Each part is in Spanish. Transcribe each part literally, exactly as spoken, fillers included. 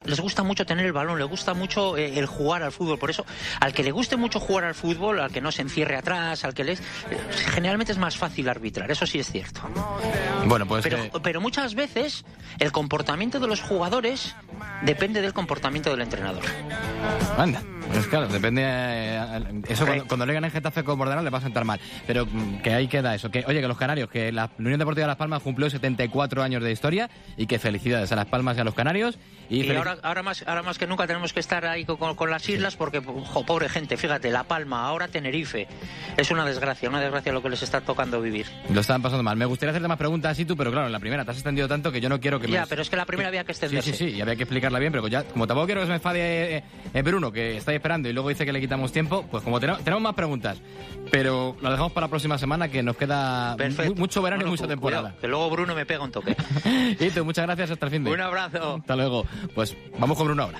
les gusta mucho tener el balón, les gusta mucho eh, el jugar al fútbol. Por eso, al que le guste mucho jugar al fútbol, al que no se encierre atrás, al que les... Eh, generalmente es más fácil arbitrar, eso sí es cierto. Bueno, pues... Pero, eh... pero muchas veces el comportamiento de los jugadores depende del comportamiento del entrenador. Anda. Pues claro, depende... Eh, eso cuando, cuando le ganen Getafe con Bordalás le va a sentar mal. Pero que ahí queda eso. Que, oye, que los canarios, que la Unión Deportiva Las Palmas cumplió setenta y cuatro años de historia y que felicidades a Las Palmas y a los canarios. Y, y felic... ahora, ahora, más, ahora más que nunca tenemos que estar ahí con, con las islas porque, jo, pobre gente, fíjate, La Palma, ahora Tenerife. Es una desgracia, una desgracia lo que les está tocando vivir. Lo estaban pasando mal. Me gustaría hacerte más preguntas así tú, pero claro, en la primera te has extendido tanto que yo no quiero que me... Ya, pero es que la primera había que extenderse. Sí, sí, sí, y había que explicarla bien, pero ya, como tampoco quiero que se me enfade eh, eh, Bruno, que está esperando y luego dice que le quitamos tiempo, pues como tenemos, tenemos más preguntas, pero lo dejamos para la próxima semana, que nos queda mu mucho verano bueno, y mucha temporada. Cuidado, que luego Bruno me pega un toque. Y tú, muchas gracias, hasta el fin de... Un abrazo. Hasta luego. Pues vamos con Bruno ahora.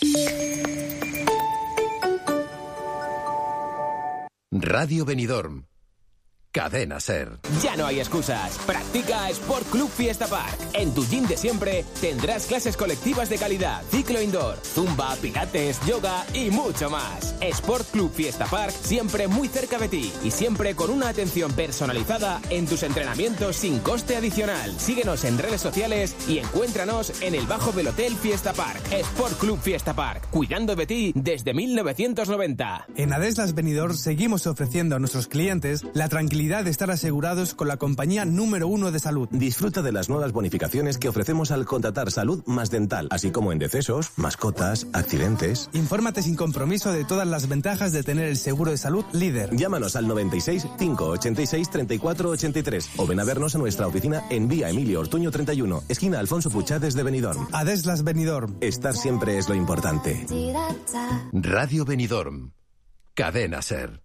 Radio Benidorm. Cadena Ser. Ya no hay excusas. Practica Sport Club Fiesta Park. En tu gym de siempre tendrás clases colectivas de calidad, ciclo indoor, zumba, pilates, yoga y mucho más. Sport Club Fiesta Park siempre muy cerca de ti y siempre con una atención personalizada en tus entrenamientos sin coste adicional. Síguenos en redes sociales y encuéntranos en el bajo del Hotel Fiesta Park. Sport Club Fiesta Park, cuidando de ti desde mil novecientos noventa. En Adeslas Benidorm seguimos ofreciendo a nuestros clientes la tranquilidad de estar asegurados con la compañía número uno de salud. Disfruta de las nuevas bonificaciones que ofrecemos al contratar salud más dental, así como en decesos, mascotas, accidentes. Infórmate sin compromiso de todas las ventajas de tener el seguro de salud líder. Llámanos al noventa y seis, cinco ochenta y seis, treinta y cuatro ochenta y tres o ven a vernos a nuestra oficina en Vía Emilio Ortuño treinta y uno, esquina Alfonso Puchades de Benidorm. Adeslas Benidorm. Estar siempre es lo importante. Radio Benidorm. Cadena Ser.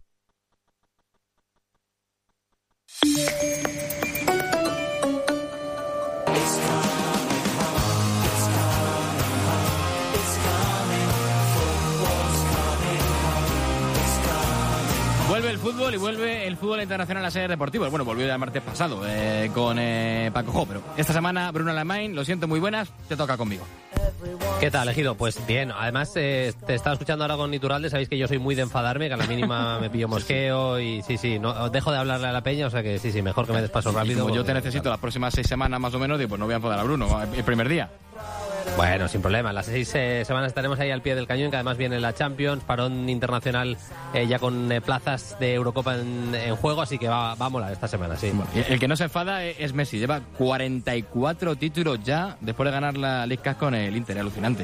Vuelve el fútbol y vuelve el fútbol internacional a ser deportivo. Bueno, volvió ya el martes pasado eh, con eh, Paco Jo, pero esta semana Bruno Lamain, lo siento, muy buenas, te toca conmigo. ¿Qué tal, Ejido? Pues bien, además eh, te estaba escuchando ahora con Iturralde, sabéis que yo soy muy de enfadarme, que a la mínima me pillo mosqueo y sí, sí, no dejo de hablarle a la peña, o sea que sí, sí, mejor que me des paso rápido. Y como yo te porque, necesito claro, las próximas seis semanas más o menos, digo, pues no voy a enfadar a Bruno el primer día. Bueno, sin problema. Las seis eh, semanas estaremos ahí al pie del cañón, que además viene la Champions, parón internacional eh, ya con eh, plazas de Eurocopa en, en juego, así que va, va a molar esta semana, sí. Bueno, el que no se enfada es Messi, lleva cuarenta y cuatro títulos ya después de ganar la League Cup con el Inter, alucinante.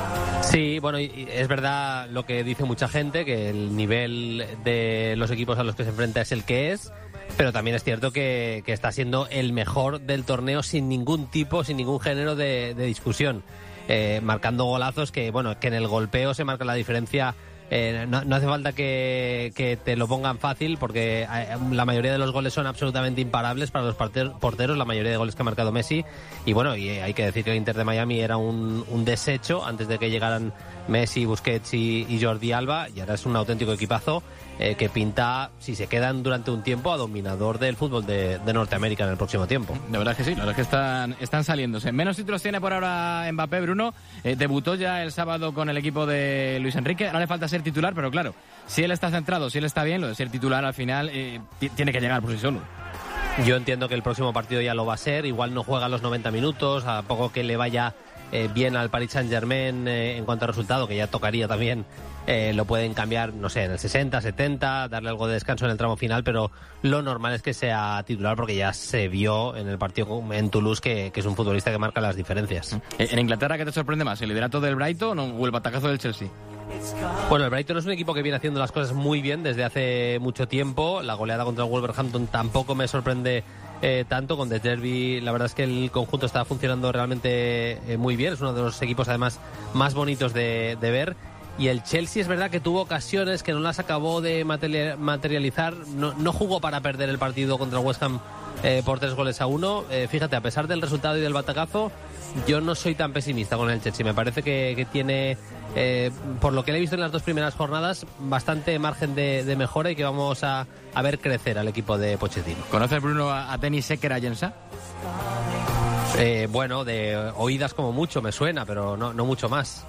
Sí, bueno, y es verdad lo que dice mucha gente, que el nivel de los equipos a los que se enfrenta es el que es, pero también es cierto que, que está siendo el mejor del torneo sin ningún tipo, sin ningún género de, de discusión, eh, marcando golazos que, bueno, que en el golpeo se marca la diferencia. Eh, no, no hace falta que, que te lo pongan fácil, porque la mayoría de los goles son absolutamente imparables para los porteros, la mayoría de goles que ha marcado Messi. Y bueno, y hay que decir que el Inter de Miami era un, un desecho antes de que llegaran Messi, Busquets y, y Jordi Alba, y ahora es un auténtico equipazo eh, que pinta, si se quedan durante un tiempo, a dominador del fútbol de, de Norteamérica en el próximo tiempo. De verdad que sí, la verdad es que están, están saliéndose. Menos títulos tiene por ahora Mbappé, Bruno. Eh, debutó ya el sábado con el equipo de Luis Enrique. No le falta ser titular, pero claro, si él está centrado, si él está bien, lo de ser titular al final eh, tiene que llegar por sí solo. Yo entiendo que el próximo partido ya lo va a ser. Igual no juega los noventa minutos, a poco que le vaya eh, bien al Paris Saint-Germain eh, en cuanto a resultado, que ya tocaría también. Eh, lo pueden cambiar, no sé, en el sesenta, setenta, darle algo de descanso en el tramo final, pero lo normal es que sea titular, porque ya se vio en el partido en Toulouse que, que es un futbolista que marca las diferencias. ¿En Inglaterra qué te sorprende más, el liderato del Brighton o el batacazo del Chelsea? Bueno, el Brighton es un equipo que viene haciendo las cosas muy bien desde hace mucho tiempo. La goleada contra el Wolverhampton tampoco me sorprende eh, tanto. Con The Derby, la verdad es que el conjunto está funcionando realmente eh, muy bien. Es uno de los equipos además más bonitos de, de ver. Y el Chelsea es verdad que tuvo ocasiones que no las acabó de materializar. No, no jugó para perder el partido contra el West Ham eh, por tres goles a uno. Eh, fíjate, a pesar del resultado y del batacazo, yo no soy tan pesimista con el Chelsea. Me parece que, que tiene, eh, por lo que le he visto en las dos primeras jornadas, bastante margen de, de mejora, y que vamos a, a ver crecer al equipo de Pochettino. ¿Conoces, Bruno, a, a Denis Zekaria-Jensa? Eh, bueno, de oídas como mucho me suena, pero no, no mucho más.